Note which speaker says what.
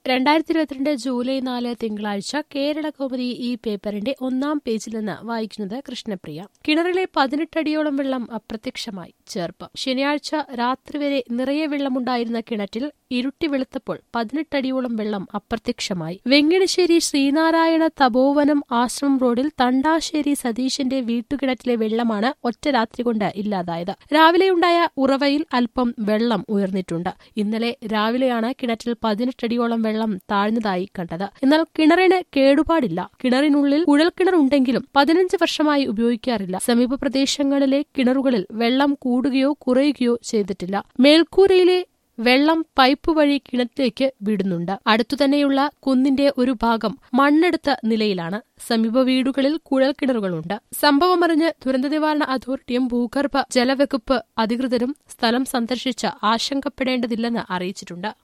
Speaker 1: 2022 July 4 തിങ്കളാഴ്ച കേരള കൗമുദി ഈ പേപ്പറിന്റെ 1-ാം പേജിൽ നിന്ന് വായിക്കുന്നത് കൃഷ്ണപ്രിയ. കിണറിലെ 18 അടിയോളം വെള്ളം അപ്രത്യക്ഷമായി. ചേർപ്പ്. ശനിയാഴ്ച രാത്രി വരെ നിറയെ വെള്ളമുണ്ടായിരുന്ന കിണറ്റിൽ ഇരുട്ടി വെളുത്തപ്പോൾ 18 അടിയോളം വെള്ളം അപ്രത്യക്ഷമായി. വെങ്ങിണിശ്ശേരി ശ്രീനാരായണ തപോവനം ആശ്രമം റോഡിൽ തണ്ടാശ്ശേരി സതീശന്റെ വീട്ടുകിണറ്റിലെ വെള്ളമാണ് ഒറ്റ രാത്രി കൊണ്ട് ഇല്ലാതായത്. രാവിലെയുണ്ടായ ഉറവയിൽ അല്പം വെള്ളം ഉയർന്നിട്ടുണ്ട്. ഇന്നലെ രാവിലെയാണ് കിണറ്റിൽ 18 അടിയോളം വെള്ളം താഴ്ന്നതായി കണ്ടത്. എന്നാൽ കിണറിന് കേടുപാടില്ല. കിണറിനുള്ളിൽ കുഴൽക്കിണർ ഉണ്ടെങ്കിലും 15 വർഷമായി ഉപയോഗിക്കാറില്ല. സമീപ പ്രദേശങ്ങളിലെ കിണറുകളിൽ വെള്ളം കൂടുകയോ കുറയുകയോ ചെയ്തിട്ടില്ല. മേൽക്കൂരയിലെ വെള്ളം പൈപ്പ് വഴി കിണറ്റിലേക്ക് വിടുന്നുണ്ട്. അടുത്തുതന്നെയുള്ള കുന്നിന്റെ ഒരു ഭാഗം മണ്ണെടുത്ത നിലയിലാണ്. സമീപ വീടുകളിൽ കുഴൽക്കിണറുകളുണ്ട്. സംഭവമറിഞ്ഞ് ദുരന്തനിവാരണ അതോറിറ്റിയും ഭൂഗർഭ ജലവകുപ്പ് അധികൃതരും സ്ഥലം സന്ദർശിച്ച് ആശങ്കപ്പെടേണ്ടതില്ലെന്ന് അറിയിച്ചിട്ടുണ്ട്.